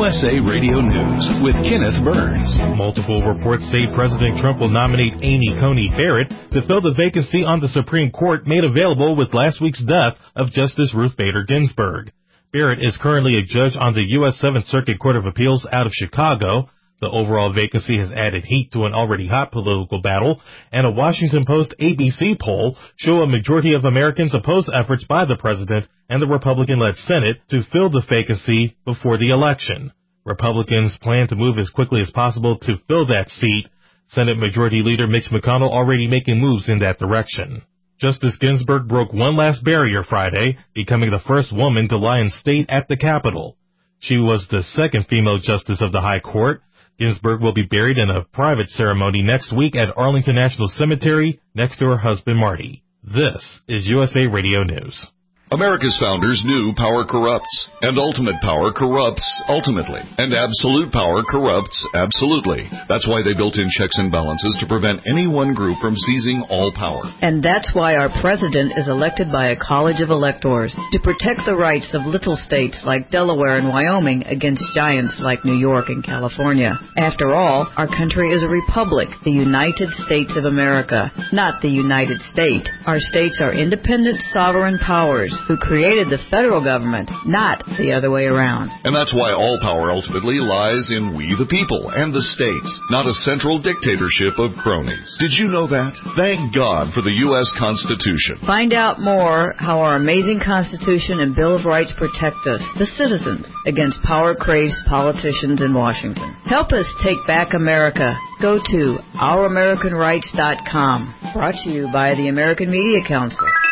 USA Radio News with Kenneth Burns. Multiple reports say President Trump will nominate Amy Coney Barrett to fill the vacancy on the Supreme Court made available with last week's death of Justice Ruth Bader Ginsburg. Barrett is currently a judge on the U.S. 7th Circuit Court of Appeals out of Chicago. The overall vacancy has added heat to an already hot political battle, and a Washington Post ABC poll show a majority of Americans oppose efforts by the president and the Republican-led Senate to fill the vacancy before the election. Republicans plan to move as quickly as possible to fill that seat. Senate Majority Leader Mitch McConnell already making moves in that direction. Justice Ginsburg broke one last barrier Friday, becoming the first woman to lie in state at the Capitol. She was the second female justice of the High Court. Ginsburg will be buried in a private ceremony next week at Arlington National Cemetery next to her husband Marty. This is USA Radio News. America's founders knew power corrupts, and ultimate power corrupts ultimately, and absolute power corrupts absolutely. That's why they built in checks and balances to prevent any one group from seizing all power. And that's why our president is elected by a college of electors to protect the rights of little states like Delaware and Wyoming against giants like New York and California. After all, our country is a republic, the United States of America, not the United States. Our states are independent sovereign powers who created the federal government, not the other way around. And that's why all power ultimately lies in we the people and the states, not a central dictatorship of cronies. Did you know that? Thank God for the U.S. Constitution. Find out more how our amazing Constitution and Bill of Rights protect us, the citizens, against power-crazed politicians in Washington. Help us take back America. Go to ouramericanrights.com. Brought to you by the American Media Council.